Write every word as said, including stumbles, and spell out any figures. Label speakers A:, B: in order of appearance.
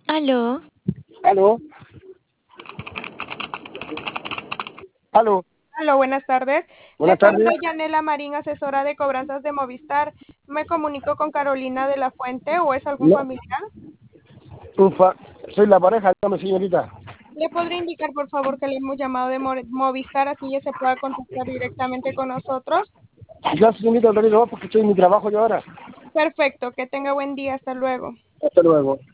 A: Aló,
B: Aló, aló,
C: Hola, buenas tardes.
B: buenas
C: Les saluda
B: tardes.
C: Yanela Marín, asesora de cobranzas de Movistar. ¿Me comunico con Carolina de la Fuente o es algún
B: No,
C: familiar?
B: ufa, soy la pareja, dígame señorita.
C: ¿Le podría indicar, por favor, que le hemos llamado de Mo- Movistar, así ya se pueda contactar directamente con nosotros?
B: Ya señorita, ahorita no, porque estoy en mi trabajo yo ahora.
C: Perfecto, que tenga buen día, hasta luego.
B: Hasta luego.